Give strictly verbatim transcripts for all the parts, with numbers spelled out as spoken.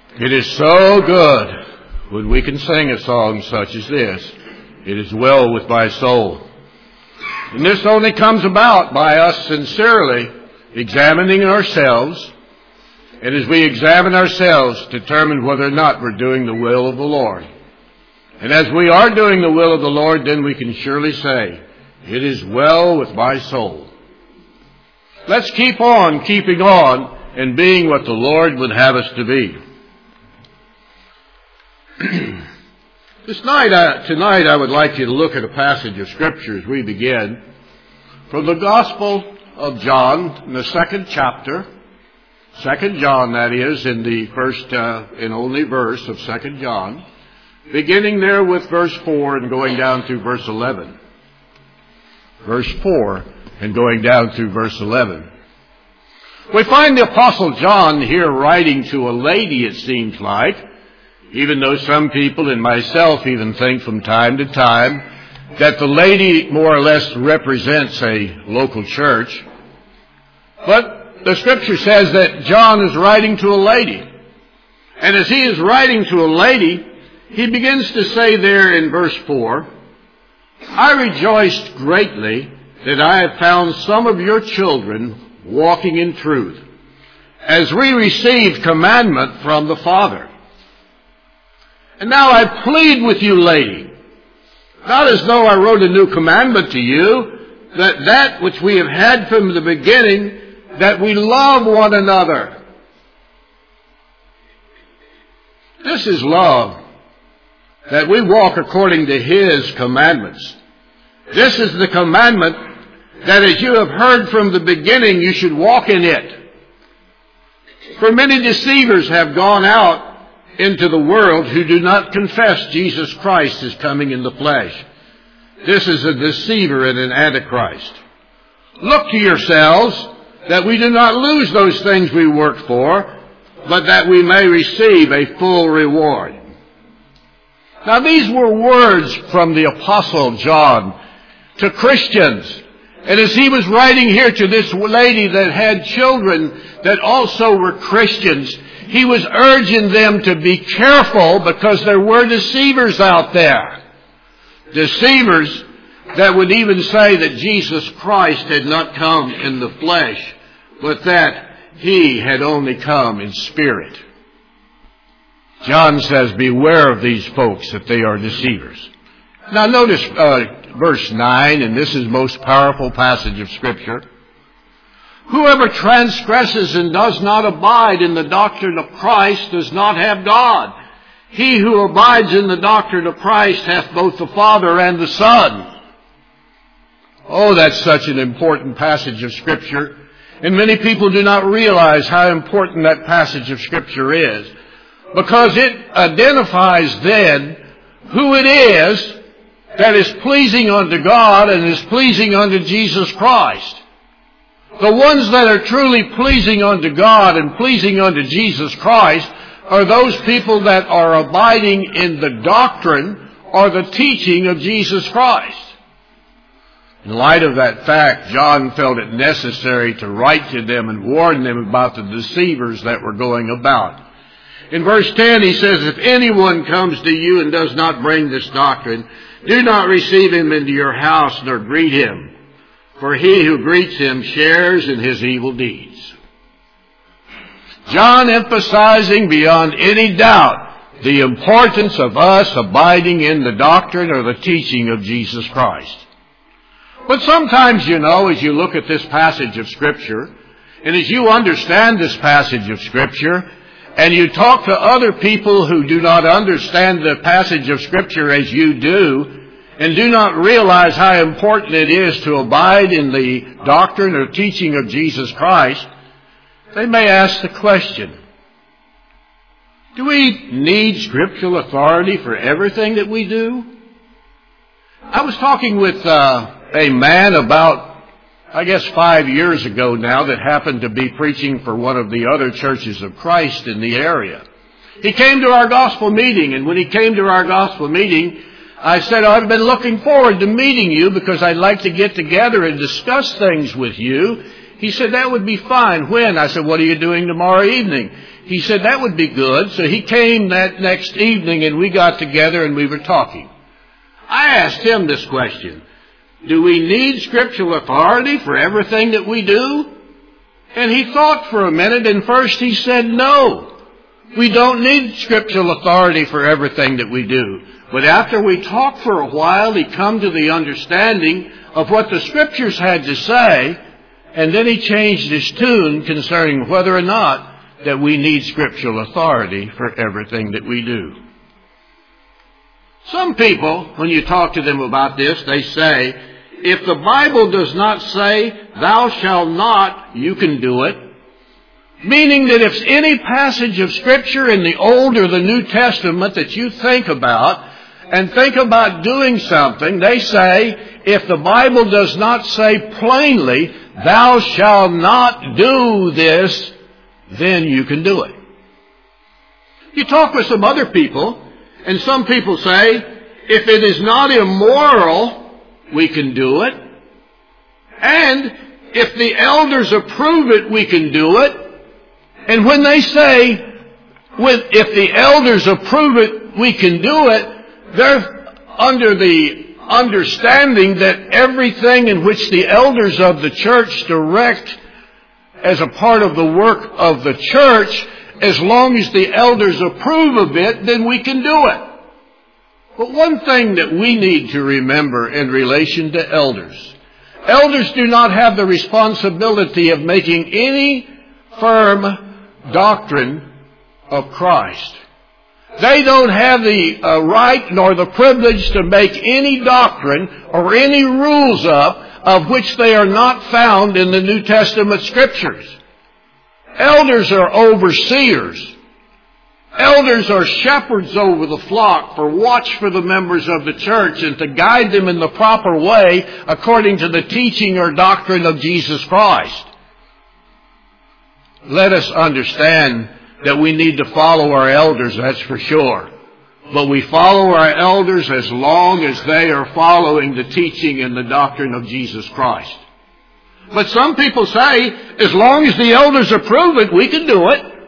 It is so good when we can sing a song such as this. It is well with my soul. And this only comes about by us sincerely examining ourselves, and as we examine ourselves, determine whether or not we're doing the will of the Lord. And as we are doing the will of the Lord, then we can surely say, it is well with my soul. Let's keep on keeping on and being what the Lord would have us to be. This night, uh, tonight I would like you to look at a passage of Scripture as we begin from the Gospel of John in the second chapter, Second John that is, in the first uh, and only verse of Second John, beginning there with verse four and going down through verse eleven. Verse four and going down through verse eleven. We find the Apostle John here writing to a lady, it seems like, even though some people and myself even think from time to time that the lady more or less represents a local church. But the Scripture says that John is writing to a lady. And as he is writing to a lady, he begins to say there in verse four, I rejoiced greatly that I have found some of your children walking in truth, as we received commandment from the Father. And now I plead with you, lady, not as though I wrote a new commandment to you, that that which we have had from the beginning, that we love one another. This is love, that we walk according to His commandments. This is the commandment that as you have heard from the beginning, you should walk in it. For many deceivers have gone out into the world who do not confess Jesus Christ is coming in the flesh. This is a deceiver and an antichrist. Look to yourselves that we do not lose those things we work for, but that we may receive a full reward. Now these were words from the Apostle John to Christians. And as he was writing here to this lady that had children that also were Christians, he was urging them to be careful because there were deceivers out there. Deceivers that would even say that Jesus Christ had not come in the flesh, but that He had only come in spirit. John says, beware of these folks that they are deceivers. Now notice uh, verse nine, and this is most powerful passage of Scripture. Whoever transgresses and does not abide in the doctrine of Christ does not have God. He who abides in the doctrine of Christ hath both the Father and the Son. Oh, that's such an important passage of Scripture. And many people do not realize how important that passage of Scripture is, because it identifies then who it is that is pleasing unto God and is pleasing unto Jesus Christ. The ones that are truly pleasing unto God and pleasing unto Jesus Christ are those people that are abiding in the doctrine or the teaching of Jesus Christ. In light of that fact, John felt it necessary to write to them and warn them about the deceivers that were going about. In verse ten, he says, if anyone comes to you and does not bring this doctrine, do not receive him into your house nor greet him. For he who greets him shares in his evil deeds. John emphasizing beyond any doubt the importance of us abiding in the doctrine or the teaching of Jesus Christ. But sometimes, you know, as you look at this passage of Scripture, and as you understand this passage of Scripture, and you talk to other people who do not understand the passage of Scripture as you do, and do not realize how important it is to abide in the doctrine or teaching of Jesus Christ, they may ask the question, do we need scriptural authority for everything that we do? I was talking with uh, a man about, I guess, five years ago now that happened to be preaching for one of the other churches of Christ in the area. He came to our gospel meeting, and when he came to our gospel meeting, I said, I've been looking forward to meeting you because I'd like to get together and discuss things with you. He said, that would be fine. When? I said, what are you doing tomorrow evening? He said that would be good. So he came that next evening and we got together and we were talking. I asked him this question. Do we need scriptural authority for everything that we do? And he thought for a minute, and first he said no. We don't need scriptural authority for everything that we do. But after we talked for a while, he come to the understanding of what the scriptures had to say, and then he changed his tune concerning whether or not that we need scriptural authority for everything that we do. Some people, when you talk to them about this, they say, if the Bible does not say, thou shalt not, you can do it. Meaning that if any passage of Scripture in the Old or the New Testament that you think about, and think about doing something, they say, if the Bible does not say plainly, thou shalt not do this, then you can do it. You talk with some other people, and some people say, if it is not immoral, we can do it. And if the elders approve it, we can do it. And when they say, with, if the elders approve it, we can do it, they're under the understanding that everything in which the elders of the church direct as a part of the work of the church, as long as the elders approve of it, then we can do it. But one thing that we need to remember in relation to elders, elders do not have the responsibility of making any firm doctrine of Christ. They don't have the uh, right nor the privilege to make any doctrine or any rules up of which they are not found in the New Testament Scriptures. Elders are overseers. Elders are shepherds over the flock for watch for the members of the church and to guide them in the proper way according to the teaching or doctrine of Jesus Christ. Let us understand that we need to follow our elders, that's for sure. But we follow our elders as long as they are following the teaching and the doctrine of Jesus Christ. But some people say, as long as the elders approve it, we can do it.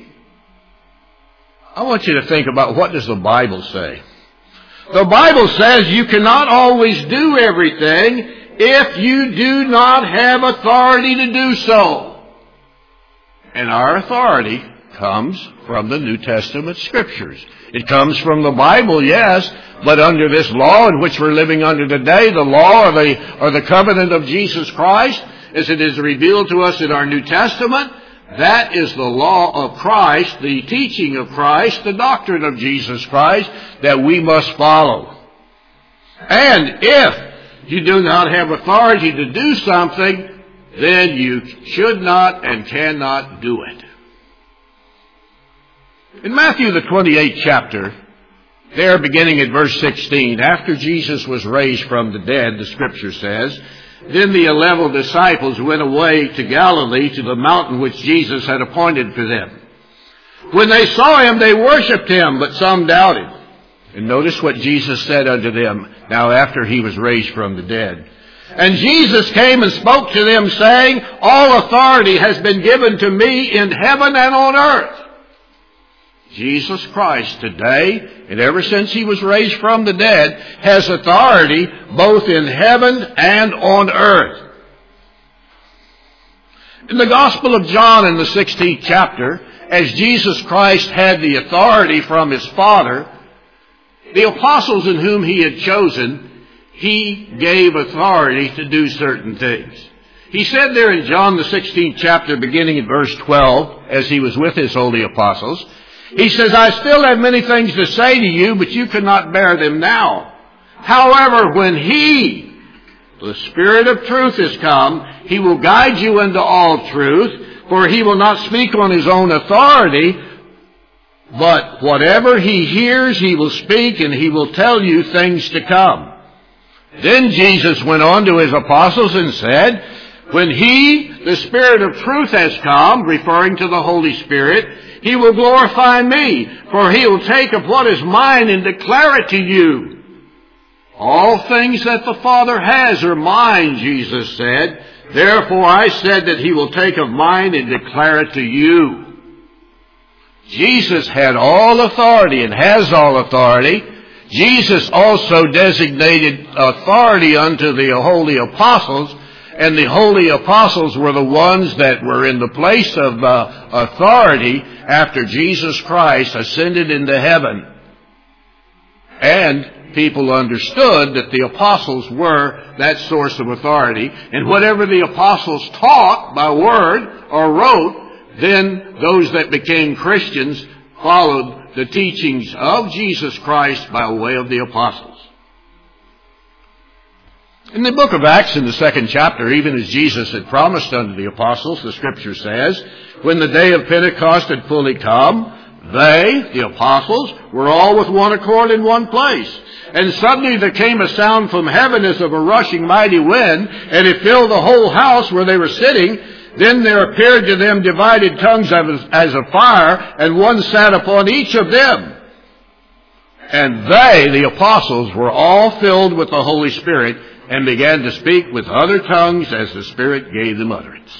I want you to think about, what does the Bible say? The Bible says you cannot always do everything if you do not have authority to do so. And our authority comes from the New Testament Scriptures. It comes from the Bible, yes, but under this law in which we're living under today, the law or the, or the covenant of Jesus Christ, as it is revealed to us in our New Testament, that is the law of Christ, the teaching of Christ, the doctrine of Jesus Christ that we must follow. And if you do not have authority to do something, then you should not and cannot do it. In Matthew the twenty-eighth chapter, there beginning at verse sixteen, after Jesus was raised from the dead, the Scripture says, then the eleven disciples went away to Galilee, to the mountain which Jesus had appointed for them. When they saw him, they worshipped him, but some doubted. And notice what Jesus said unto them, now after he was raised from the dead. And Jesus came and spoke to them, saying, all authority has been given to me in heaven and on earth. Jesus Christ today, and ever since he was raised from the dead, has authority both in heaven and on earth. In the Gospel of John in the sixteenth chapter, as Jesus Christ had the authority from his Father, the apostles in whom he had chosen, he gave authority to do certain things. He said there in John the sixteenth chapter, beginning at verse twelve, as he was with his holy apostles, he says, I still have many things to say to you, but you cannot bear them now. However, when he, the Spirit of truth, is come, he will guide you into all truth, for he will not speak on his own authority, but whatever he hears, he will speak, and he will tell you things to come. Then Jesus went on to his apostles and said, when he, the Spirit of truth, has come, referring to the Holy Spirit, he will glorify me, for he will take of what is mine and declare it to you. All things that the Father has are mine, Jesus said. Therefore I said that he will take of mine and declare it to you. Jesus had all authority and has all authority. Jesus also designated authority unto the holy apostles, and the holy apostles were the ones that were in the place of uh, authority after Jesus Christ ascended into heaven. And people understood that the apostles were that source of authority, and whatever the apostles taught by word or wrote, then those that became Christians followed the teachings of Jesus Christ by way of the apostles. In the book of Acts, in the second chapter, even as Jesus had promised unto the apostles, the Scripture says, when the day of Pentecost had fully come, they, the apostles, were all with one accord in one place. And suddenly there came a sound from heaven as of a rushing mighty wind, and it filled the whole house where they were sitting. Then there appeared to them divided tongues as of fire, and one sat upon each of them. And they, the apostles, were all filled with the Holy Spirit, and began to speak with other tongues as the Spirit gave them utterance.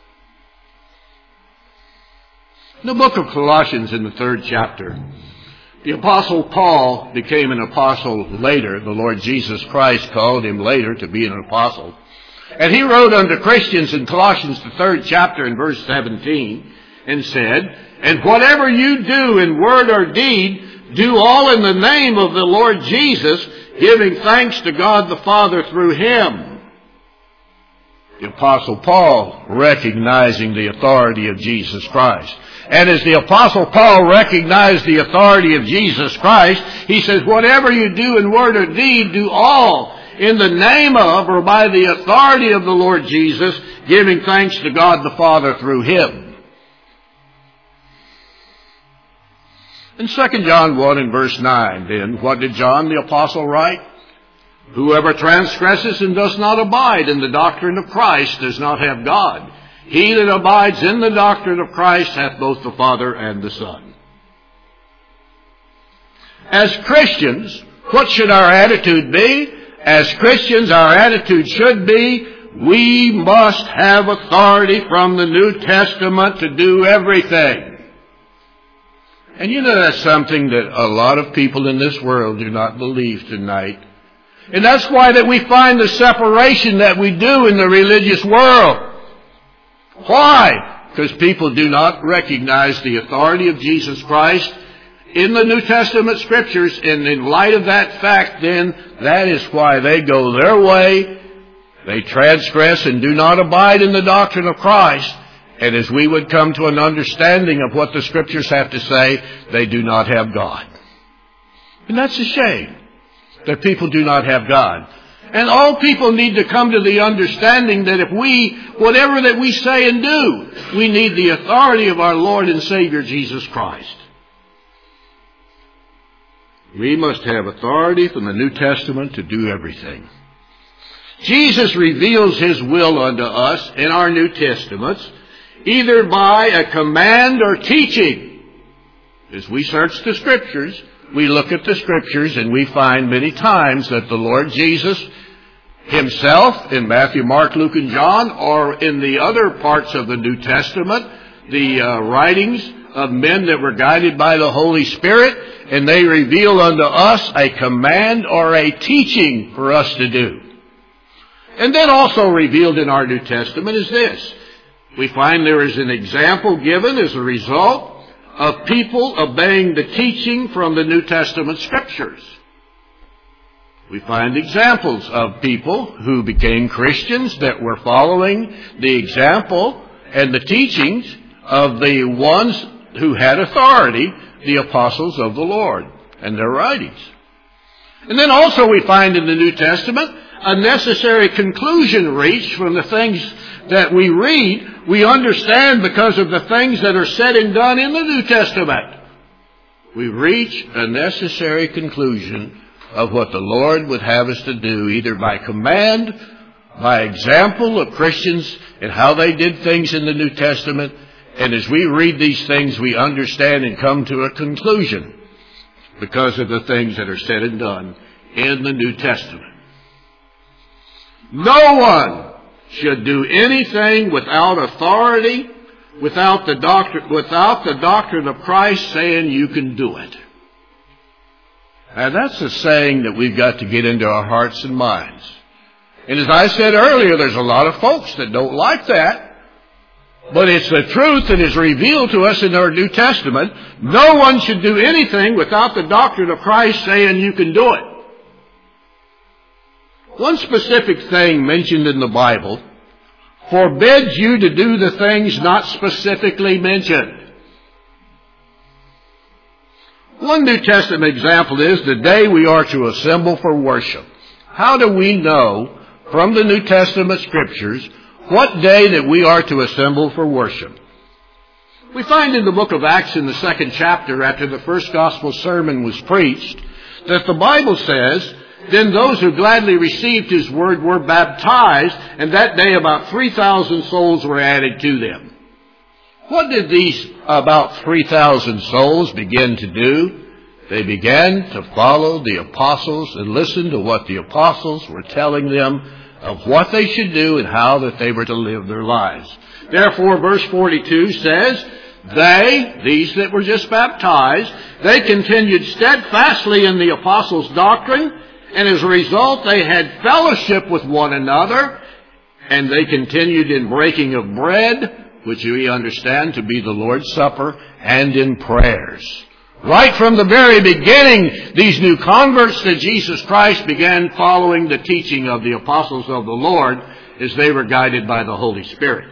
In the book of Colossians, in the third chapter, the Apostle Paul became an apostle later. The Lord Jesus Christ called him later to be an apostle. And he wrote unto Christians in Colossians, the third chapter, in verse seventeen, and said, and whatever you do in word or deed, do all in the name of the Lord Jesus, giving thanks to God the Father through him. The Apostle Paul recognizing the authority of Jesus Christ. And as the Apostle Paul recognized the authority of Jesus Christ, he says, whatever you do in word or deed, do all in the name of or by the authority of the Lord Jesus, giving thanks to God the Father through him. In Second John one and verse nine, then, what did John the Apostle write? Whoever transgresses and does not abide in the doctrine of Christ does not have God. He that abides in the doctrine of Christ hath both the Father and the Son. As Christians, what should our attitude be? As Christians, our attitude should be, we must have authority from the New Testament to do everything. And you know that's something that a lot of people in this world do not believe tonight. And that's why that we find the separation that we do in the religious world. Why? Because people do not recognize the authority of Jesus Christ in the New Testament Scriptures, and in light of that fact, then, that is why they go their way. They transgress and do not abide in the doctrine of Christ. And as we would come to an understanding of what the Scriptures have to say, they do not have God. And that's a shame that people do not have God. And all people need to come to the understanding that if we, whatever that we say and do, we need the authority of our Lord and Savior Jesus Christ. We must have authority from the New Testament to do everything. Jesus reveals his will unto us in our New Testaments, either by a command or teaching. As we search the Scriptures, we look at the Scriptures and we find many times that the Lord Jesus himself, in Matthew, Mark, Luke, and John, or in the other parts of the New Testament, the uh, writings of men that were guided by the Holy Spirit, and they reveal unto us a command or a teaching for us to do. And then also revealed in our New Testament is this. We find there is an example given as a result of people obeying the teaching from the New Testament Scriptures. We find examples of people who became Christians that were following the example and the teachings of the ones who had authority, the apostles of the Lord, and their writings. And then also we find in the New Testament a necessary conclusion reached from the things that we read. We understand because of the things that are said and done in the New Testament. We reach a necessary conclusion of what the Lord would have us to do, either by command, by example of Christians and how they did things in the New Testament. And as we read these things, we understand and come to a conclusion because of the things that are said and done in the New Testament. No one should do anything without authority without the doctrine, without the doctrine of Christ saying you can do it. Now that's a saying that we've got to get into our hearts and minds. And as I said earlier, there's a lot of folks that don't like that. But it's the truth that is revealed to us in our New Testament. No one should do anything without the doctrine of Christ saying you can do it. One specific thing mentioned in the Bible forbids you to do the things not specifically mentioned. One New Testament example is the day we are to assemble for worship. How do we know from the New Testament Scriptures what day that we are to assemble for worship? We find in the book of Acts in the second chapter, after the first gospel sermon was preached, that the Bible says, then those who gladly received his word were baptized, and that day about three thousand souls were added to them. What did these about three thousand souls begin to do? They began to follow the apostles and listen to what the apostles were telling them of what they should do and how that they were to live their lives. Therefore, verse forty-two says, they, these that were just baptized, they continued steadfastly in the apostles' doctrine, and as a result they had fellowship with one another, and they continued in breaking of bread, which we understand to be the Lord's Supper, and in prayers. Right from the very beginning, these new converts to Jesus Christ began following the teaching of the apostles of the Lord as they were guided by the Holy Spirit.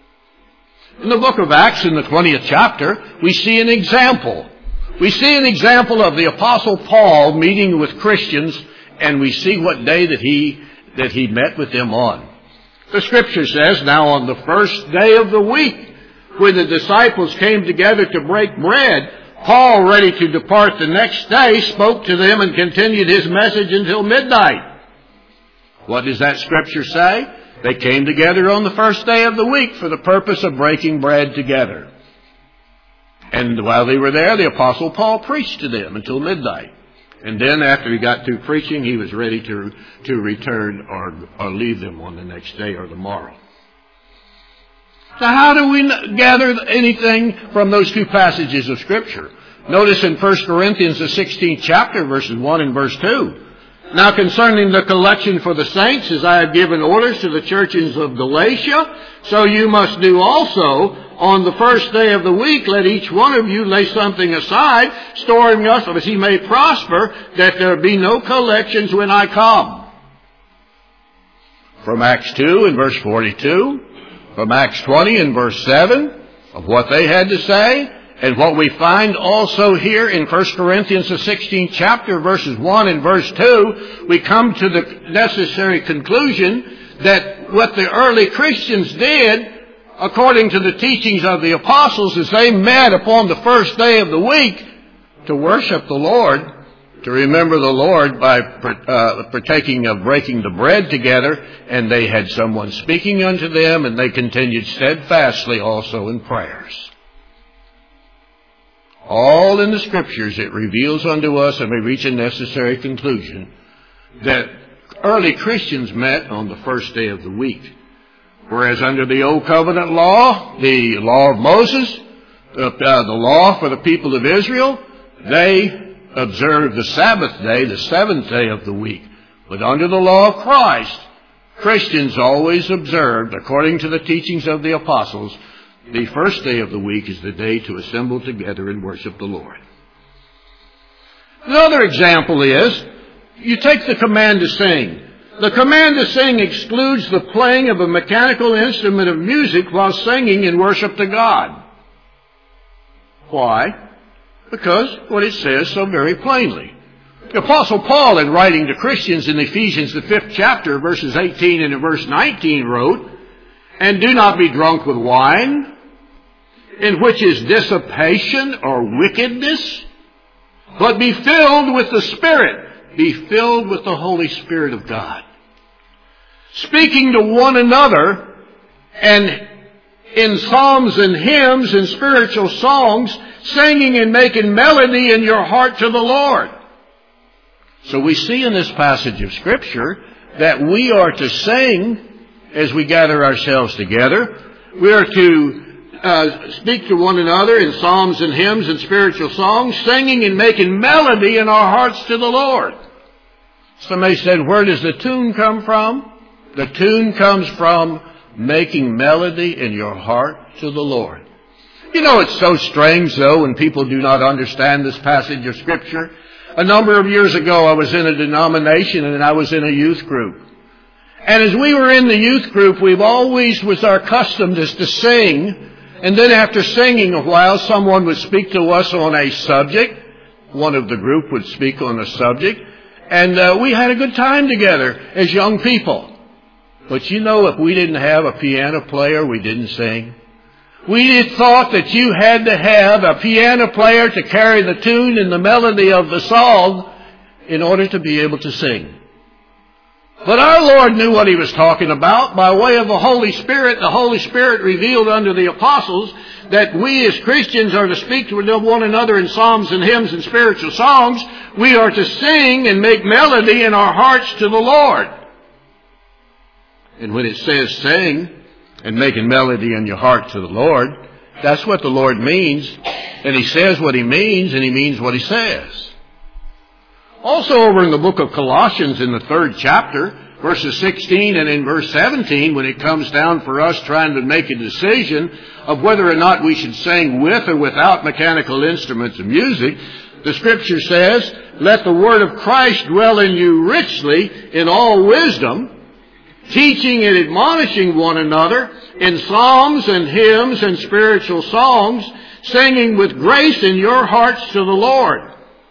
In the book of Acts, in the twentieth chapter, we see an example. We see an example of the apostle Paul meeting with Christians, and we see what day that he, that he met with them on. The Scripture says, now on the first day of the week, when the disciples came together to break bread, Paul, ready to depart the next day, spoke to them and continued his message until midnight. What does that Scripture say? They came together on the first day of the week for the purpose of breaking bread together. And while they were there, the Apostle Paul preached to them until midnight. And then after he got through preaching, he was ready to, to return or, or leave them on the next day or the morrow. So how do we gather anything from those two passages of Scripture? Notice in First Corinthians, the sixteenth chapter, verses one and verse two. Now concerning the collection for the saints, as I have given orders to the churches of Galatia, so you must do also. On the first day of the week, let each one of you lay something aside, storing up as he may prosper, that there be no collections when I come. From Acts two and verse forty-two. From Acts twenty and verse seven, of what they had to say, and what we find also here in First Corinthians, the sixteenth chapter, verses one and verse two, we come to the necessary conclusion that what the early Christians did, according to the teachings of the apostles, is they met upon the first day of the week to worship the Lord, to remember the Lord by uh, partaking of breaking the bread together, and they had someone speaking unto them, and they continued steadfastly also in prayers. All in the Scriptures it reveals unto us, and we reach a necessary conclusion, that early Christians met on the first day of the week. Whereas under the Old Covenant law, the law of Moses, uh, uh, the law for the people of Israel, they observed the Sabbath day, the seventh day of the week. But under the law of Christ, Christians always observed, according to the teachings of the apostles, the first day of the week is the day to assemble together and worship the Lord. Another example is, you take the command to sing. The command to sing excludes the playing of a mechanical instrument of music while singing in worship to God. Why? Because what it says so very plainly. The Apostle Paul, in writing to Christians in Ephesians, the fifth chapter, verses eighteen and verse nineteen, wrote, and do not be drunk with wine, in which is dissipation or wickedness, but be filled with the Spirit. Be filled with the Holy Spirit of God. Speaking to one another, and in psalms and hymns and spiritual songs, singing and making melody in your heart to the Lord. So we see in this passage of Scripture that we are to sing as we gather ourselves together. We are to uh, speak to one another in psalms and hymns and spiritual songs, singing and making melody in our hearts to the Lord. Somebody said, where does the tune come from? The tune comes from making melody in your heart to the Lord. You know, it's so strange, though, when people do not understand this passage of Scripture. A number of years ago, I was in a denomination and I was in a youth group. And as we were in the youth group, we've always, was our custom is to sing. And then after singing a while, someone would speak to us on a subject. One of the group would speak on a subject. And uh, we had a good time together as young people. But you know, if we didn't have a piano player, we didn't sing. We just thought that you had to have a piano player to carry the tune and the melody of the song in order to be able to sing. But our Lord knew what He was talking about. By way of the Holy Spirit, the Holy Spirit revealed unto the apostles that we as Christians are to speak to one another in psalms and hymns and spiritual songs. We are to sing and make melody in our hearts to the Lord. And when it says sing and making melody in your heart to the Lord, that's what the Lord means. And He says what He means, and He means what He says. Also over in the book of Colossians in the third chapter, verses sixteen and in verse seventeen, when it comes down for us trying to make a decision of whether or not we should sing with or without mechanical instruments of music, the Scripture says, let the word of Christ dwell in you richly in all wisdom, teaching and admonishing one another in psalms and hymns and spiritual songs, singing with grace in your hearts to the Lord.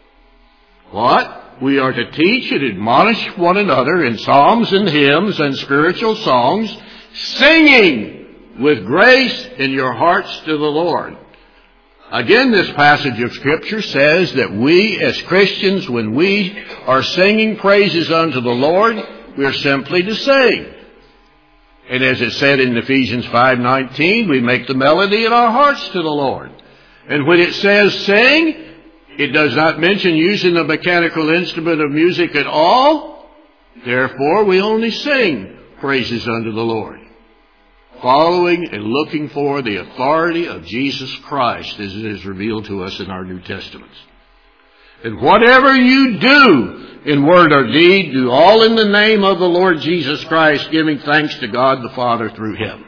What? We are to teach and admonish one another in psalms and hymns and spiritual songs, singing with grace in your hearts to the Lord. Again, this passage of Scripture says that we as Christians, when we are singing praises unto the Lord, we are simply to sing. And as it said in Ephesians five nineteen, we make the melody in our hearts to the Lord. And when it says sing, it does not mention using a mechanical instrument of music at all. Therefore, we only sing praises unto the Lord, following and looking for the authority of Jesus Christ as it is revealed to us in our New Testaments. And whatever you do in word or deed, do all in the name of the Lord Jesus Christ, giving thanks to God the Father through Him.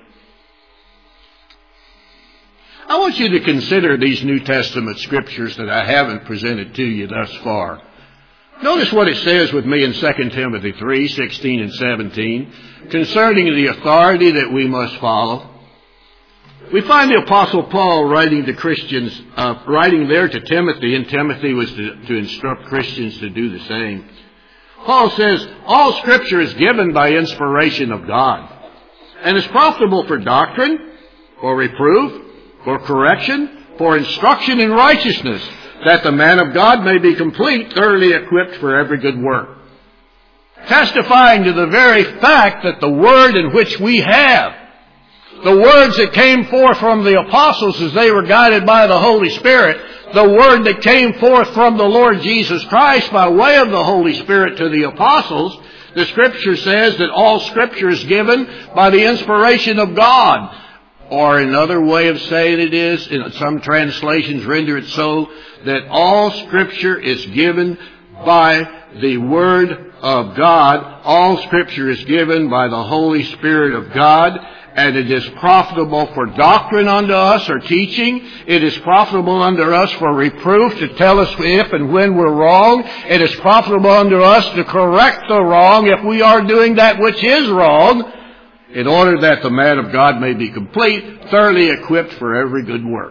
I want you to consider these New Testament Scriptures that I haven't presented to you thus far. Notice what it says with me in Second Timothy three, sixteen and seventeen, concerning the authority that we must follow. We find the Apostle Paul writing to Christians, uh, writing there to Timothy, and Timothy was to, to instruct Christians to do the same. Paul says, all Scripture is given by inspiration of God, and is profitable for doctrine, for reproof, for correction, for instruction in righteousness, that the man of God may be complete, thoroughly equipped for every good work. Testifying to the very fact that the word in which we have, the words that came forth from the apostles as they were guided by the Holy Spirit, the word that came forth from the Lord Jesus Christ by way of the Holy Spirit to the apostles, the Scripture says that all Scripture is given by the inspiration of God. Or another way of saying it is, in some translations render it so, that all Scripture is given by the Word of God. All Scripture is given by the Holy Spirit of God, and it is profitable for doctrine unto us, or teaching. It is profitable unto us for reproof, to tell us if and when we're wrong. It is profitable unto us to correct the wrong if we are doing that which is wrong, in order that the man of God may be complete, thoroughly equipped for every good work.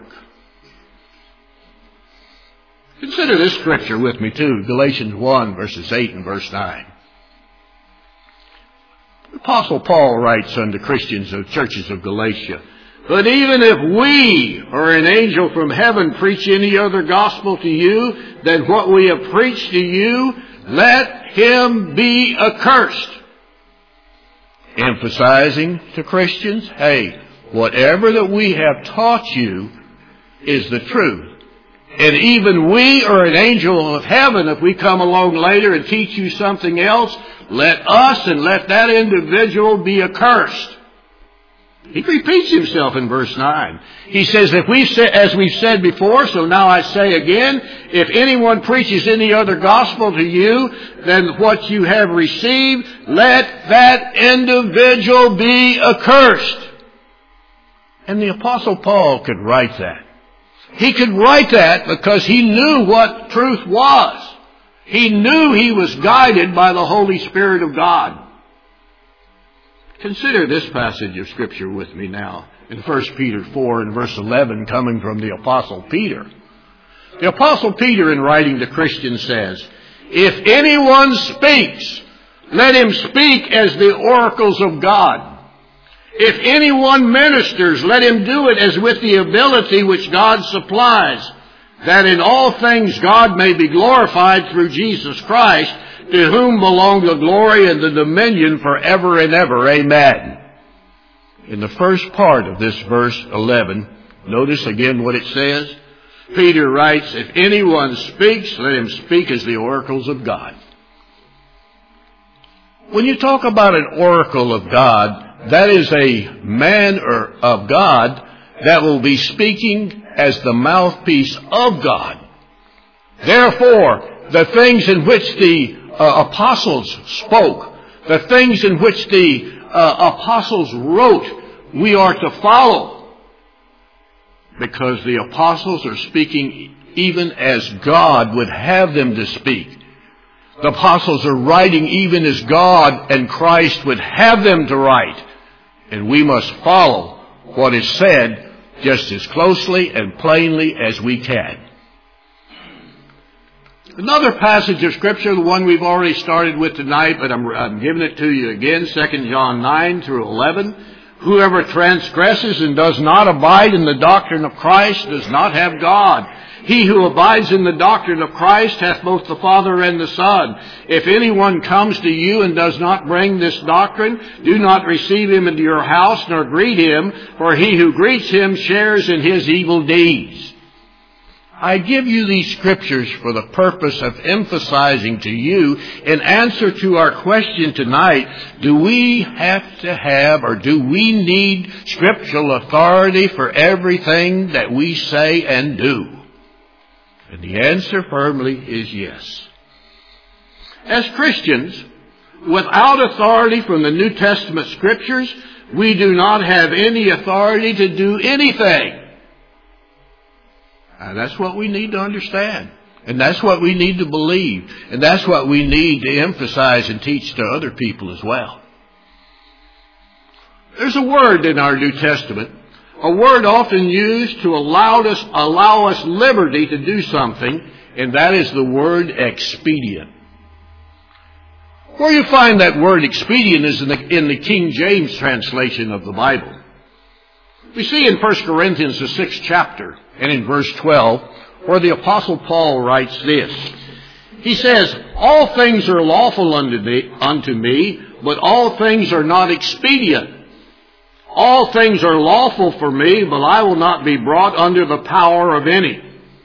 Consider this Scripture with me too, Galatians one, verses eight and verse nine. The Apostle Paul writes unto Christians of churches of Galatia, but even if we or an angel from heaven preach any other gospel to you than what we have preached to you, let him be accursed. Emphasizing to Christians, hey, whatever that we have taught you is the truth. And even we or an angel of heaven, if we come along later and teach you something else, let us and let that individual be accursed. He repeats himself in verse nine. He says, if we've said, as we've said before, so now I say again, if anyone preaches any other gospel to you than what you have received, let that individual be accursed. And the Apostle Paul could write that. He could write that because he knew what truth was. He knew he was guided by the Holy Spirit of God. Consider this passage of Scripture with me now in First Peter four and verse eleven, coming from the Apostle Peter. The Apostle Peter, in writing to Christians, says, if anyone speaks, let him speak as the oracles of God. If anyone ministers, let him do it as with the ability which God supplies, that in all things God may be glorified through Jesus Christ, to whom belong the glory and the dominion forever and ever. Amen. In the first part of this verse eleven, notice again what it says. Peter writes, if anyone speaks, let him speak as the oracles of God. When you talk about an oracle of God, that is a man or of God that will be speaking as the mouthpiece of God. Therefore, the things in which the Uh, apostles spoke, the things in which the uh, apostles wrote, we are to follow, because the apostles are speaking even as God would have them to speak. The apostles are writing even as God and Christ would have them to write, and we must follow what is said just as closely and plainly as we can. Another passage of Scripture, the one we've already started with tonight, but I'm, I'm giving it to you again, Second John nine through eleven. Whoever transgresses and does not abide in the doctrine of Christ does not have God. He who abides in the doctrine of Christ hath both the Father and the Son. If anyone comes to you and does not bring this doctrine, do not receive him into your house, nor greet him, for he who greets him shares in his evil deeds. I give you these scriptures for the purpose of emphasizing to you, in answer to our question tonight, do we have to have or do we need scriptural authority for everything that we say and do? And the answer firmly is yes. As Christians, without authority from the New Testament scriptures, we do not have any authority to do anything. And that's what we need to understand. And that's what we need to believe. And that's what we need to emphasize and teach to other people as well. There's a word in our New Testament, a word often used to allow us, allow us liberty to do something, and that is the word expedient. Where you find that word expedient is in the, in the King James translation of the Bible. We see in First Corinthians, the sixth chapter, and in verse twelve, where the Apostle Paul writes this. He says, all things are lawful unto me, unto me, but all things are not expedient. All things are lawful for me, but I will not be brought under the power of any.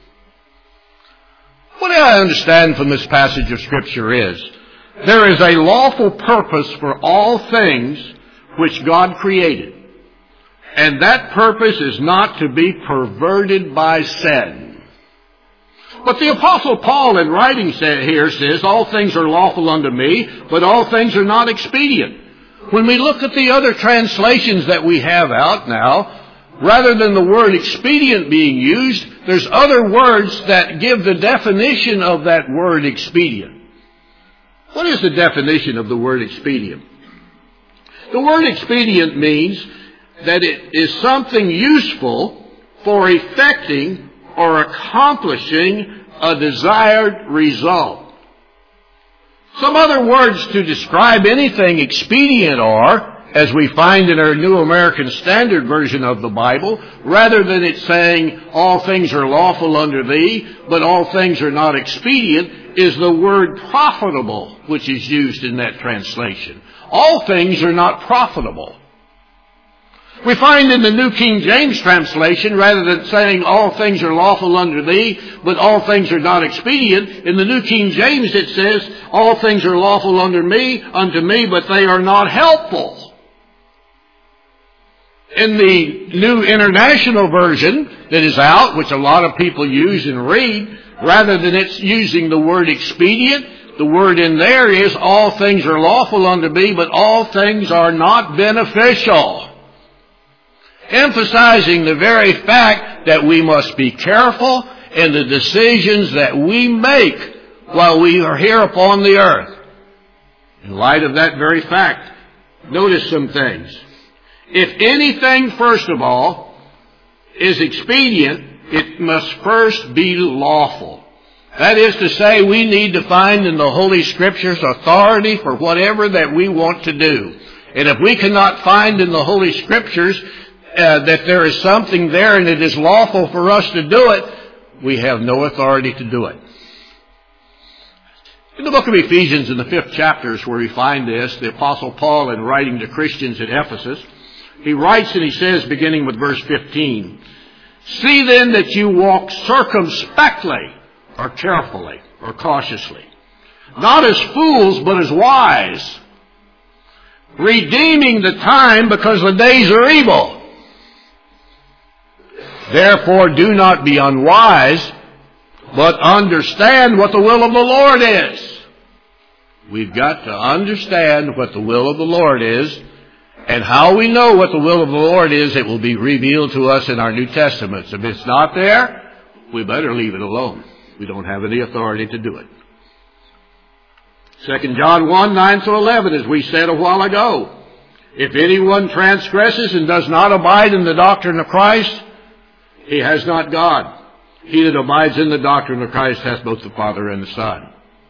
What I understand from this passage of Scripture is, there is a lawful purpose for all things which God created. And that purpose is not to be perverted by sin. But the Apostle Paul in writing here says, all things are lawful unto me, but all things are not expedient. When we look at the other translations that we have out now, rather than the word expedient being used, there's other words that give the definition of that word expedient. What is the definition of the word expedient? The word expedient means that it is something useful for effecting or accomplishing a desired result. Some other words to describe anything expedient are, as we find in our New American Standard Version of the Bible, rather than it saying, all things are lawful unto thee, but all things are not expedient, is the word profitable, which is used in that translation. All things are not profitable. We find in the New King James translation, rather than saying all things are lawful unto thee, but all things are not expedient, in the New King James it says, all things are lawful unto me, unto me, but they are not helpful. In the New International Version that is out, which a lot of people use and read, rather than it's using the word expedient, the word in there is all things are lawful unto me, but all things are not beneficial. Emphasizing the very fact that we must be careful in the decisions that we make while we are here upon the earth. In light of that very fact, notice some things. If anything, first of all, is expedient, it must first be lawful. That is to say, we need to find in the Holy Scriptures authority for whatever that we want to do. And if we cannot find in the Holy Scriptures uh, that there is something there and it is lawful for us to do it, we have no authority to do it. In the book of Ephesians, in the fifth chapter, is where we find this. The Apostle Paul, in writing to Christians at Ephesus, he writes and he says, beginning with verse fifteen, "See then that you walk circumspectly," or carefully, or cautiously, "not as fools, but as wise, redeeming the time, because the days are evil. Therefore do not be unwise, but understand what the will of the Lord is." We've got to understand what the will of the Lord is. And how we know what the will of the Lord is, it will be revealed to us in our New Testaments. If it's not there, we better leave it alone. We don't have any authority to do it. Second John one, nine to eleven, as we said a while ago. "If anyone transgresses and does not abide in the doctrine of Christ, he has not God. He that abides in the doctrine of Christ hath both the Father and the Son."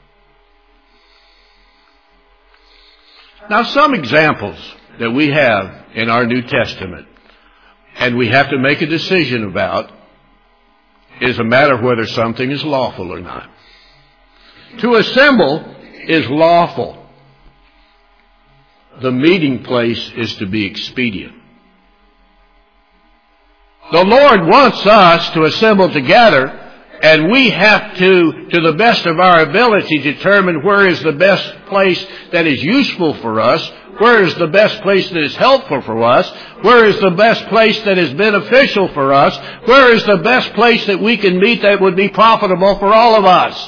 Now, some examples that we have in our New Testament, and we have to make a decision about, is a matter of whether something is lawful or not. To assemble is lawful. The meeting place is to be expedient. The Lord wants us to assemble together, and we have to, to the best of our ability, determine where is the best place that is useful for us, where is the best place that is helpful for us, where is the best place that is beneficial for us, where is the best place that we can meet that would be profitable for all of us.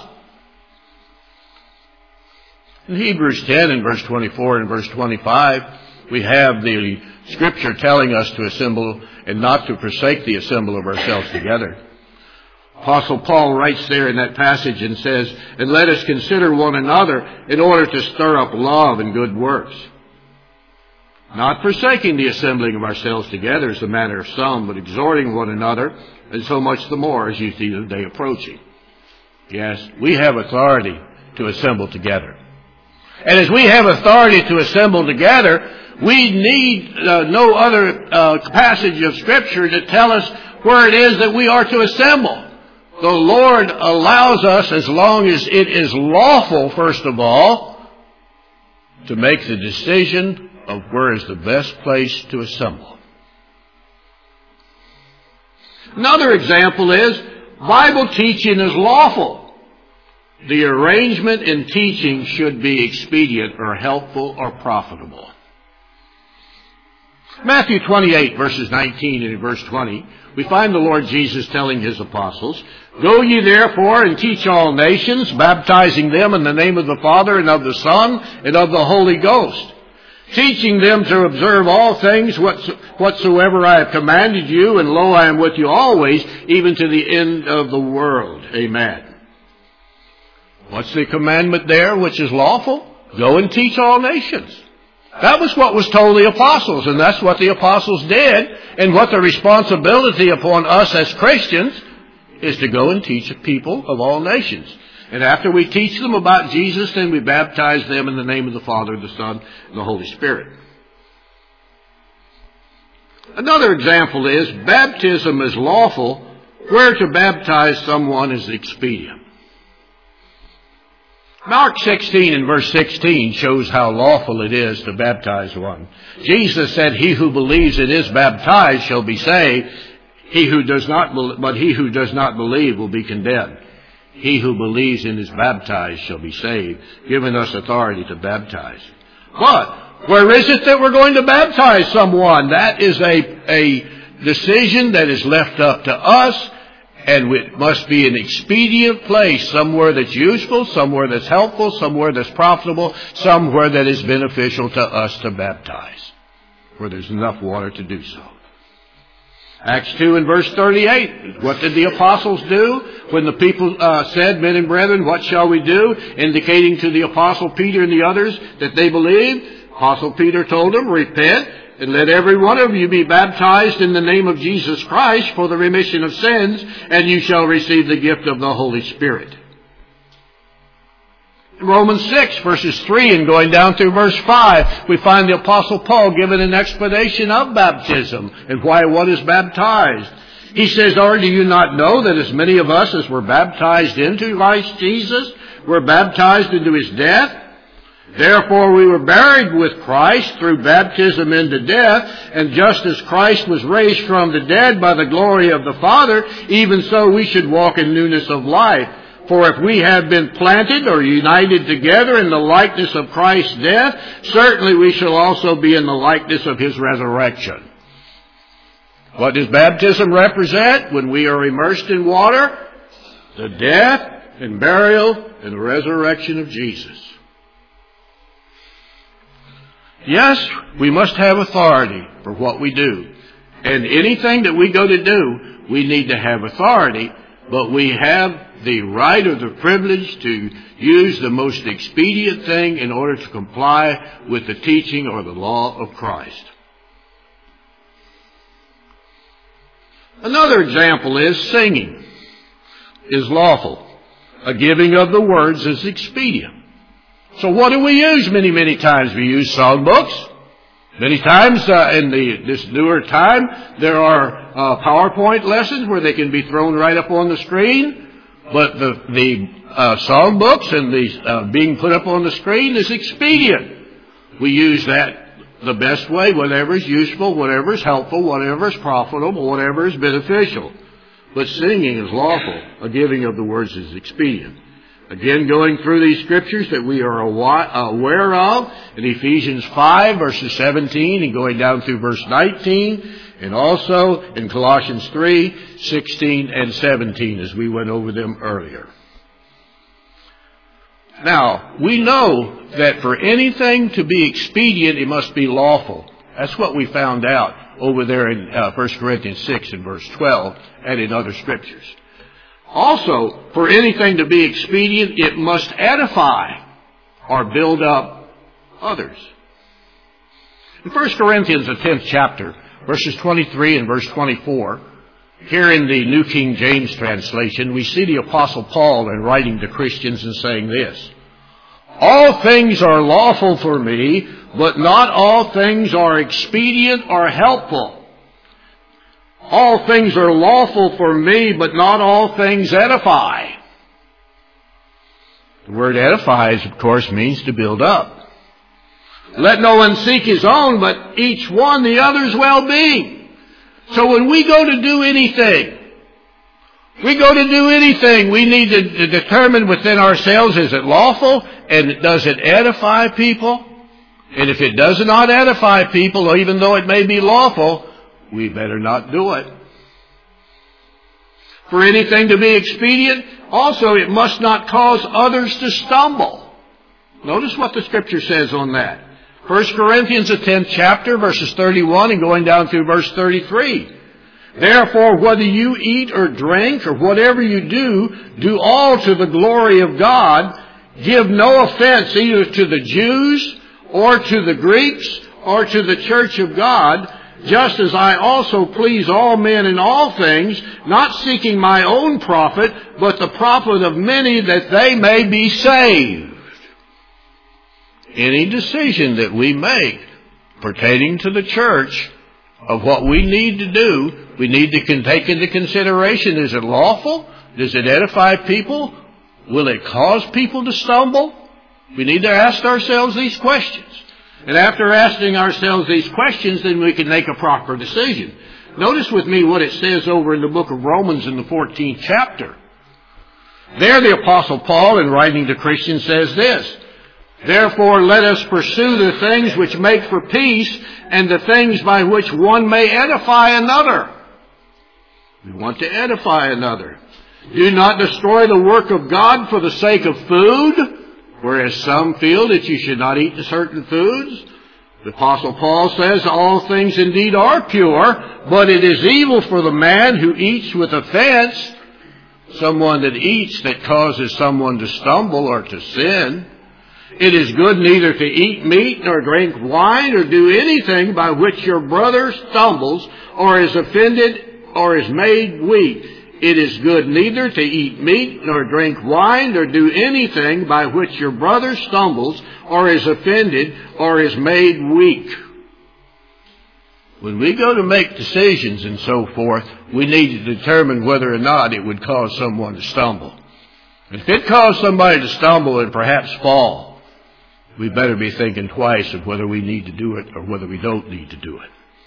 In Hebrews ten, in verse twenty-four and verse twenty-five, we have the Scripture telling us to assemble and not to forsake the assembly of ourselves together. Apostle Paul writes there in that passage and says, "And let us consider one another in order to stir up love and good works, not forsaking the assembling of ourselves together as the manner of some, but exhorting one another, and so much the more as you see the day approaching." Yes, we have authority to assemble together. And as we have authority to assemble together, we need uh, no other uh, passage of Scripture to tell us where it is that we are to assemble. The Lord allows us, as long as it is lawful, first of all, to make the decision of where is the best place to assemble. Another example is Bible teaching is lawful. The arrangement in teaching should be expedient or helpful or profitable. Matthew twenty-eight, verses nineteen and verse twenty, we find the Lord Jesus telling His apostles, "Go ye therefore and teach all nations, baptizing them in the name of the Father and of the Son and of the Holy Ghost, teaching them to observe all things whatsoever I have commanded you, and lo, I am with you always, even to the end of the world." Amen. What's the commandment there which is lawful? Go and teach all nations. That was what was told the apostles, and that's what the apostles did, and what the responsibility upon us as Christians is to go and teach people of all nations. And after we teach them about Jesus, then we baptize them in the name of the Father, the Son, and the Holy Spirit. Another example is baptism is lawful where to baptize someone is expedient. Mark sixteen and verse sixteen shows how lawful it is to baptize one. Jesus said, "He who believes and is baptized shall be saved. He who does not, but he who does not believe will be condemned. He who believes and is baptized shall be saved," giving us authority to baptize. But Where is it that we're going to baptize someone? That is a, a decision that is left up to us, and it must be an expedient place, somewhere that's useful, somewhere that's helpful, somewhere that's profitable, somewhere that is beneficial to us to baptize, where there's enough water to do so. Acts two and verse thirty-eight. What did the apostles do when the people uh, said, "Men and brethren, what shall we do?" Indicating to the apostle Peter and the others that they believed. Apostle Peter told them, "Repent and let every one of you be baptized in the name of Jesus Christ for the remission of sins, and you shall receive the gift of the Holy Spirit." In Romans six, verses three and going down through verse five, we find the Apostle Paul giving an explanation of baptism and why one is baptized. He says, "Or do you not know that as many of us as were baptized into Christ Jesus were baptized into his death? Therefore we were buried with Christ through baptism into death, and just as Christ was raised from the dead by the glory of the Father, even so we should walk in newness of life. For if we have been planted or united together in the likeness of Christ's death, certainly we shall also be in the likeness of his resurrection." What does baptism represent? When we are immersed in water, the death and burial and resurrection of Jesus. Yes, we must have authority for what we do. And anything that we go to do, we need to have authority, but we have the right or the privilege to use the most expedient thing in order to comply with the teaching or the law of Christ. Another example is singing is lawful. A giving of the words is expedient. So what do we use many, many times? We use songbooks. Many times uh, in the this newer time, there are uh, PowerPoint lessons where they can be thrown right up on the screen. But the, the uh, songbooks and the uh, being put up on the screen is expedient. We use that the best way, whatever is useful, whatever is helpful, whatever is profitable, whatever is beneficial. But singing is lawful. A giving of the words is expedient. Again, going through these scriptures that we are aware of, in Ephesians five, verses seventeen, and going down through verse nineteen, and also in Colossians three, sixteen and seventeen, as we went over them earlier. Now, we know that for anything to be expedient, it must be lawful. That's what we found out over there in uh, First Corinthians six and verse twelve, and in other scriptures. Also, for anything to be expedient, it must edify or build up others. In First Corinthians, the tenth chapter, verses twenty-three and verse twenty-four, here in the New King James translation, we see the Apostle Paul in writing to Christians and saying this: "All things are lawful for me, but not all things are expedient or helpful. All things are lawful for me, but not all things edify." The word edifies, of course, means to build up. "Let no one seek his own, but each one the other's well-being." So when we go to do anything, we go to do anything, we need to, to determine within ourselves, is it lawful and does it edify people? And if it does not edify people, even though it may be lawful, we better not do it. For anything to be expedient, also it must not cause others to stumble. Notice what the Scripture says on that. First Corinthians, the tenth chapter, verses thirty-one and going down through verse thirty-three. "Therefore, whether you eat or drink or whatever you do, do all to the glory of God. Give no offense either to the Jews or to the Greeks or to the church of God, just as I also please all men in all things, not seeking my own profit, but the profit of many, that they may be saved." Any decision that we make pertaining to the church of what we need to do, we need to take into consideration, is it lawful? Does it edify people? Will it cause people to stumble? We need to ask ourselves these questions. And after asking ourselves these questions, then we can make a proper decision. Notice with me what it says over in the book of Romans in the fourteenth chapter. There the Apostle Paul, in writing to Christians, says this: Therefore, let us pursue the things which make for peace and the things by which one may edify another. We want to edify another. Do not destroy the work of God for the sake of food, whereas some feel that you should not eat certain foods. The Apostle Paul says, all things indeed are pure, but it is evil for the man who eats with offense, someone that eats that causes someone to stumble or to sin. It is good neither to eat meat nor drink wine or do anything by which your brother stumbles or is offended or is made weak. It is good neither to eat meat nor drink wine or do anything by which your brother stumbles or is offended or is made weak. When we go to make decisions and so forth, we need to determine whether or not it would cause someone to stumble. If it caused somebody to stumble and perhaps fall, we better be thinking twice of whether we need to do it or whether we don't need to do it.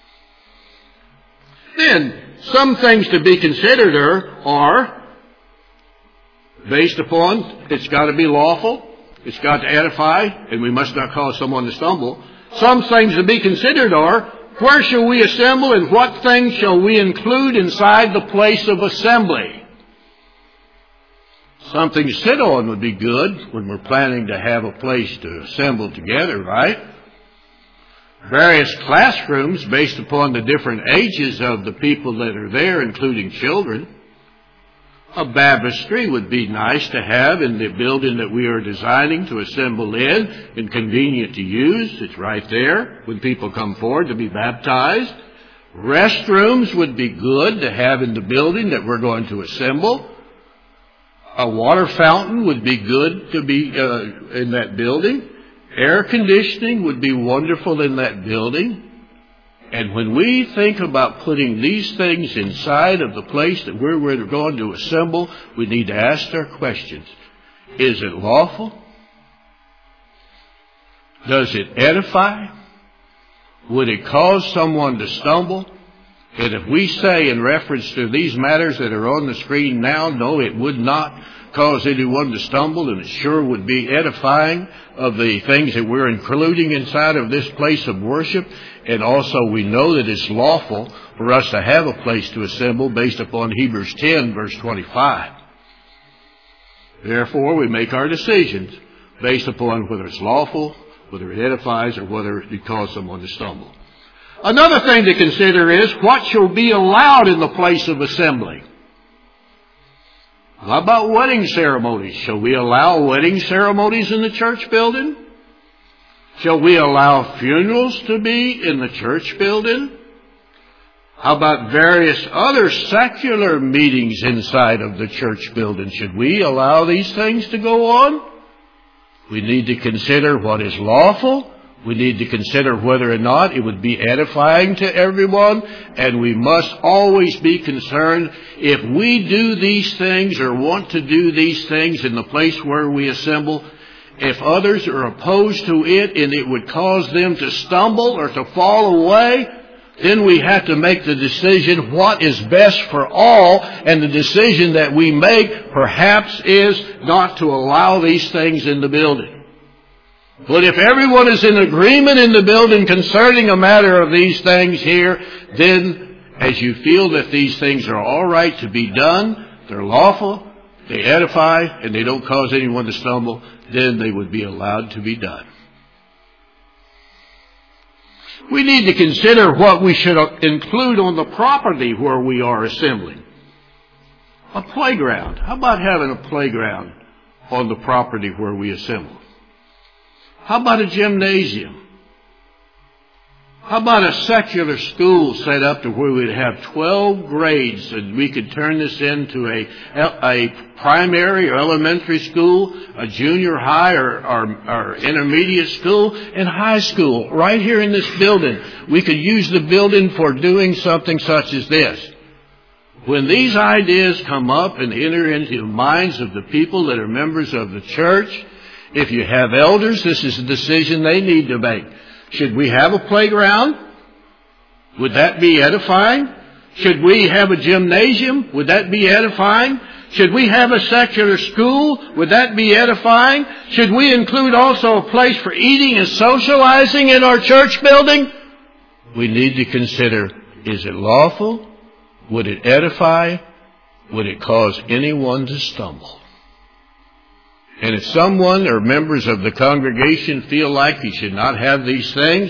Then, some things to be considered are, are based upon, it's got to be lawful, it's got to edify, and we must not cause someone to stumble. Some things to be considered are, where shall we assemble and what things shall we include inside the place of assembly? Something to sit on would be good when we're planning to have a place to assemble together, right? Various classrooms based upon the different ages of the people that are there, including children. A baptistry would be nice to have in the building that we are designing to assemble in and convenient to use. It's right there when people come forward to be baptized. Restrooms would be good to have in the building that we're going to assemble. A water fountain would be good to be uh, in that building. Air conditioning would be wonderful in that building. And when we think about putting these things inside of the place that we're, we're going to assemble, we need to ask our questions. Is it lawful? Does it edify? Would it cause someone to stumble? And if we say in reference to these matters that are on the screen now, no, it would not cause anyone to stumble, and it sure would be edifying of the things that we're including inside of this place of worship. And also we know that it's lawful for us to have a place to assemble based upon Hebrews ten, verse twenty-five. Therefore, we make our decisions based upon whether it's lawful, whether it edifies, or whether it causes someone to stumble. Another thing to consider is what shall be allowed in the place of assembly. How about wedding ceremonies? Shall we allow wedding ceremonies in the church building? Shall we allow funerals to be in the church building? How about various other secular meetings inside of the church building? Should we allow these things to go on? We need to consider what is lawful. We need to consider whether or not it would be edifying to everyone. And we must always be concerned if we do these things or want to do these things in the place where we assemble, if others are opposed to it and it would cause them to stumble or to fall away, then we have to make the decision what is best for all. And the decision that we make perhaps is not to allow these things in the building. But if everyone is in agreement in the building concerning a matter of these things here, then as you feel that these things are all right to be done, they're lawful, they edify, and they don't cause anyone to stumble, then they would be allowed to be done. We need to consider what we should include on the property where we are assembling. A playground. How about having a playground on the property where we assemble? How about a gymnasium? How about a secular school set up to where we'd have twelve grades and we could turn this into a, a primary or elementary school, a junior high or, or, or intermediate school, and high school right here in this building. We could use the building for doing something such as this. When these ideas come up and enter into the minds of the people that are members of the church, if you have elders, this is a decision they need to make. Should we have a playground? Would that be edifying? Should we have a gymnasium? Would that be edifying? Should we have a secular school? Would that be edifying? Should we include also a place for eating and socializing in our church building? We need to consider, is it lawful? Would it edify? Would it cause anyone to stumble? And if someone or members of the congregation feel like you should not have these things,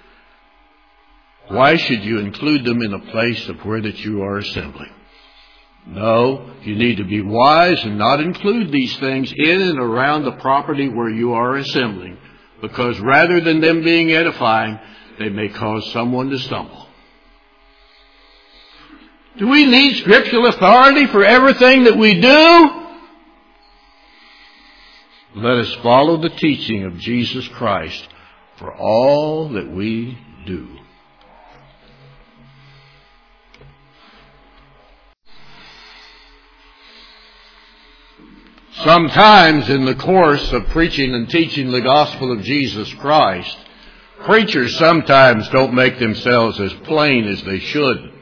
why should you include them in a place of where that you are assembling? No, you need to be wise and not include these things in and around the property where you are assembling, because rather than them being edifying, they may cause someone to stumble. Do we need scriptural authority for everything that we do? Let us follow the teaching of Jesus Christ for all that we do. Sometimes in the course of preaching and teaching the gospel of Jesus Christ, preachers sometimes don't make themselves as plain as they should.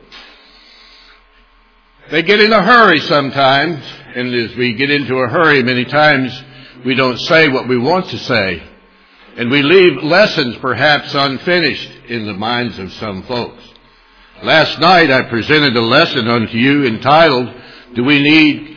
They get in a hurry sometimes, and as we get into a hurry, many times we don't say what we want to say, and we leave lessons perhaps unfinished in the minds of some folks. Last night I presented a lesson unto you entitled, Do We Need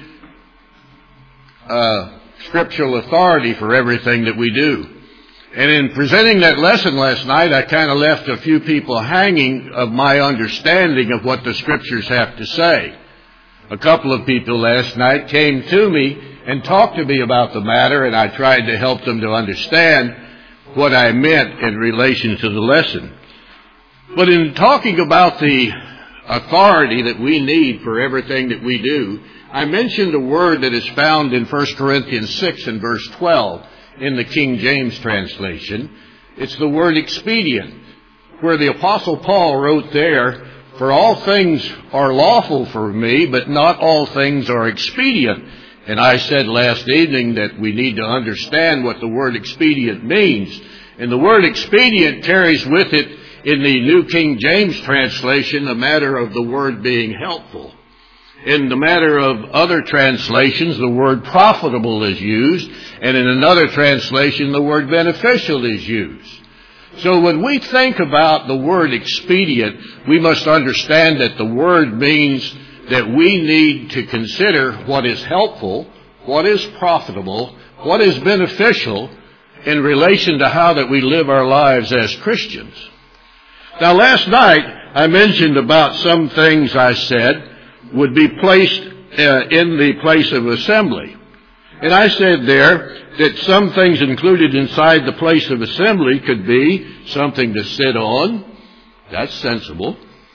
uh, Scriptural Authority for Everything That We Do? And in presenting that lesson last night, I kind of left a few people hanging of my understanding of what the Scriptures have to say. A couple of people last night came to me and talked to me about the matter, and I tried to help them to understand what I meant in relation to the lesson. But in talking about the authority that we need for everything that we do, I mentioned a word that is found in First Corinthians six and verse twelve in the King James translation. It's the word expedient, where the Apostle Paul wrote there, For all things are lawful for me, but not all things are expedient. And I said last evening that we need to understand what the word expedient means. And the word expedient carries with it, in the New King James translation, a matter of the word being helpful. In the matter of other translations, the word profitable is used, and in another translation, the word beneficial is used. So when we think about the word expedient, we must understand that the word means that we need to consider what is helpful, what is profitable, what is beneficial in relation to how that we live our lives as Christians. Now, last night I mentioned about some things I said would be placed uh, in the place of assembly. And I said there that some things included inside the place of assembly could be something to sit on. That's sensible.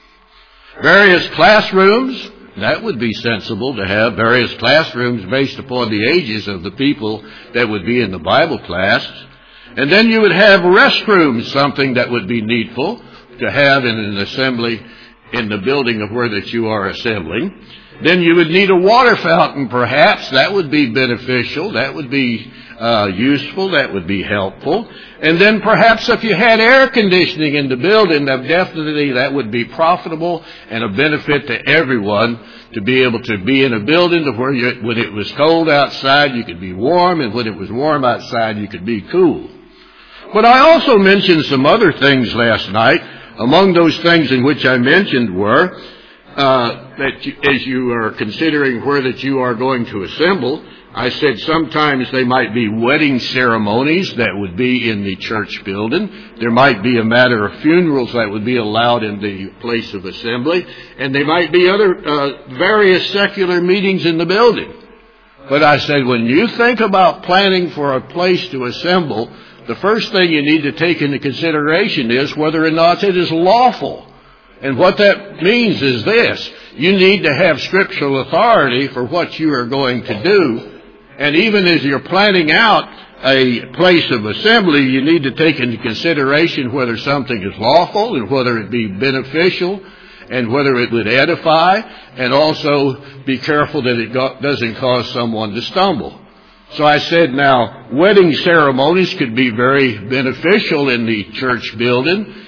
Various classrooms. That would be sensible to have various classrooms based upon the ages of the people that would be in the Bible class. And then you would have restrooms, something that would be needful to have in an assembly in the building of where that you are assembling. Then you would need a water fountain, perhaps. That would be beneficial. That would be uh, useful. That would be helpful. And then perhaps if you had air conditioning in the building, then definitely that would be profitable and a benefit to everyone to be able to be in a building to where you, when it was cold outside, you could be warm, and when it was warm outside, you could be cool. But I also mentioned some other things last night. Among those things in which I mentioned were Uh, that you, as you are considering where that you are going to assemble, I said sometimes they might be wedding ceremonies that would be in the church building. There might be a matter of funerals that would be allowed in the place of assembly. And there might be other uh, various secular meetings in the building. But I said when you think about planning for a place to assemble, the first thing you need to take into consideration is whether or not it is lawful. And what that means is this. You need to have scriptural authority for what you are going to do. And even as you're planning out a place of assembly, you need to take into consideration whether something is lawful and whether it be beneficial and whether it would edify, and also be careful that it doesn't cause someone to stumble. So I said now, wedding ceremonies could be very beneficial in the church building,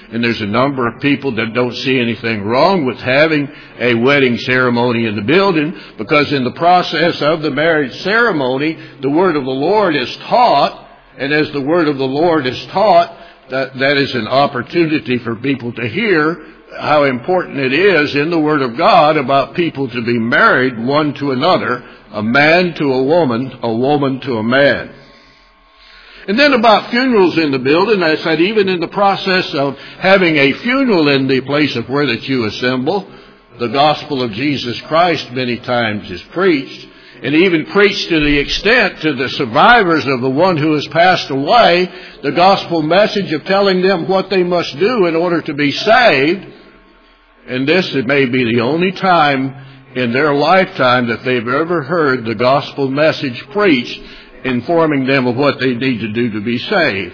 And there's a number of people that don't see anything wrong with having a wedding ceremony in the building, because in the process of the marriage ceremony, the word of the Lord is taught. And as the word of the Lord is taught, that, that is an opportunity for people to hear how important it is in the Word of God about people to be married one to another, a man to a woman, a woman to a man. And then about funerals in the building, I said even in the process of having a funeral in the place of where that you assemble, the gospel of Jesus Christ many times is preached, and even preached to the extent to the survivors of the one who has passed away, the gospel message of telling them what they must do in order to be saved. And this it may be the only time in their lifetime that they've ever heard the gospel message preached, informing them of what they need to do to be saved.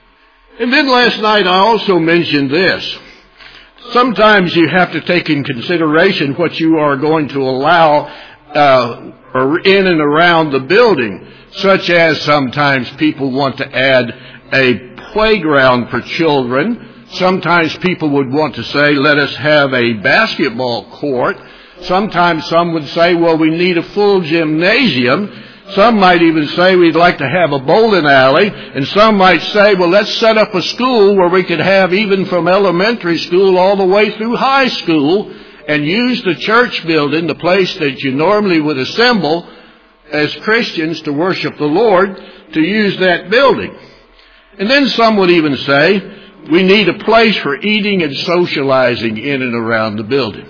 And then last night I also mentioned this. Sometimes you have to take in consideration what you are going to allow uh, in and around the building, such as sometimes people want to add a playground for children. Sometimes people would want to say, let us have a basketball court. Sometimes some would say, well, we need a full gymnasium. Some might even say we'd like to have a bowling alley. And some might say, well, let's set up a school where we could have even from elementary school all the way through high school, and use the church building, the place that you normally would assemble as Christians to worship the Lord, to use that building. And then some would even say, we need a place for eating and socializing in and around the building.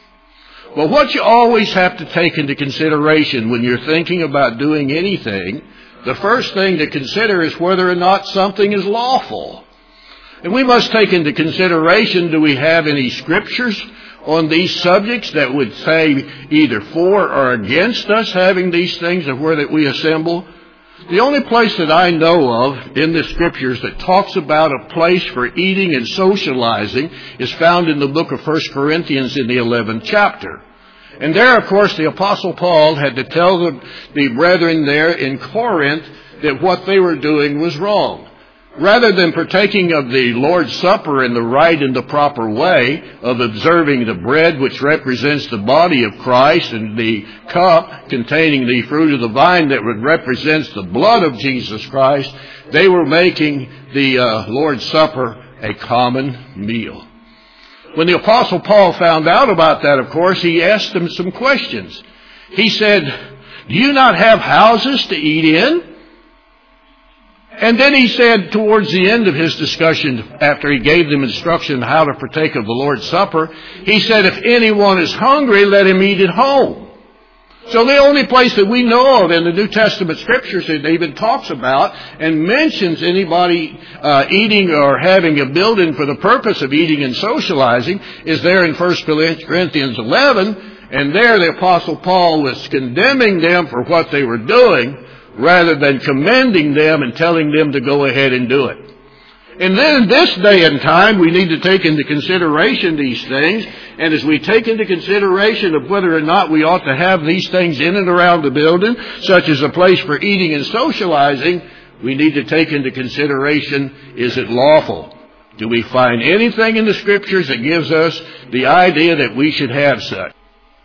Well, what you always have to take into consideration when you're thinking about doing anything, the first thing to consider is whether or not something is lawful. And we must take into consideration, do we have any scriptures on these subjects that would say either for or against us having these things of where that we assemble? The only place that I know of in the scriptures that talks about a place for eating and socializing is found in the book of First Corinthians in the eleventh chapter. And there, of course, the Apostle Paul had to tell the, the brethren there in Corinth that what they were doing was wrong. Rather than partaking of the Lord's Supper in the right and the proper way of observing the bread which represents the body of Christ and the cup containing the fruit of the vine that represents the blood of Jesus Christ, they were making the uh, Lord's Supper a common meal. When the Apostle Paul found out about that, of course, he asked them some questions. He said, do you not have houses to eat in? And then he said towards the end of his discussion, after he gave them instruction how to partake of the Lord's Supper, he said, if anyone is hungry, let him eat at home. So the only place that we know of in the New Testament scriptures that even talks about and mentions anybody uh, eating or having a building for the purpose of eating and socializing is there in First Corinthians eleven. And there the Apostle Paul was condemning them for what they were doing, rather than commending them and telling them to go ahead and do it. And then in this day and time, we need to take into consideration these things. And as we take into consideration of whether or not we ought to have these things in and around the building, such as a place for eating and socializing, we need to take into consideration, is it lawful? Do we find anything in the scriptures that gives us the idea that we should have such?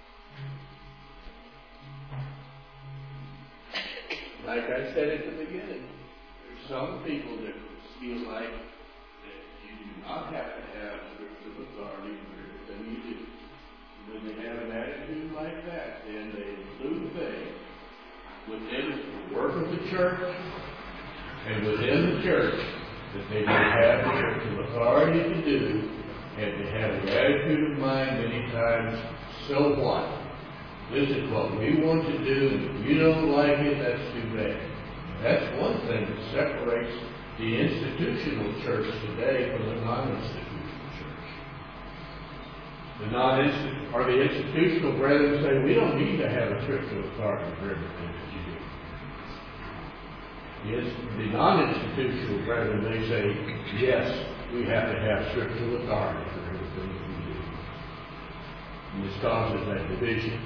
Like I said at the beginning, there's some people that feel like that you do not have to have scriptural authority for everything you do. When they have an attitude like that, then they include things within the work of the church and within the church that they may have the scriptural authority to do, and to have the attitude of mind many times, so what? This is what we want to do, and if you don't like it, that's too bad. That's one thing that separates the institutional church today from the non-institutional church. The non-institutional, or the institutional brethren say, we don't need to have a scriptural authority for everything that you do. Yes, the non-institutional brethren, they say, yes, we have to have scriptural authority for everything that we do. And this causes that division.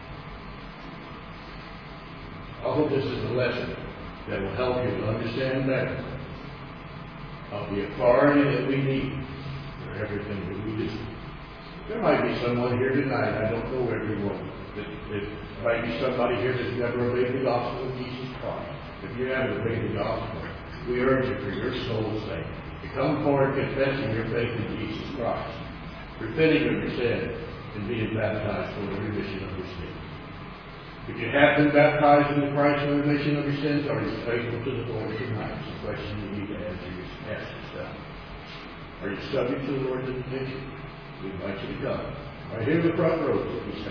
I hope this is a lesson that will help you to understand better of the authority that we need everything that we do. There might be someone here tonight, I don't know everyone, that, that there might be somebody here that's never obeyed the gospel of Jesus Christ. If you haven't obeyed the gospel, we urge you for your soul's sake to come forward confessing your faith in Jesus Christ, repenting of your sin, and being baptized for the remission of your sins. If you have been baptized into Christ for the remission of your sins, are you faithful to the Lord tonight? It's a question you need to answer, ask yourself. Are you subject to the Lord's invitation? We invite you to come. Right here in the front row.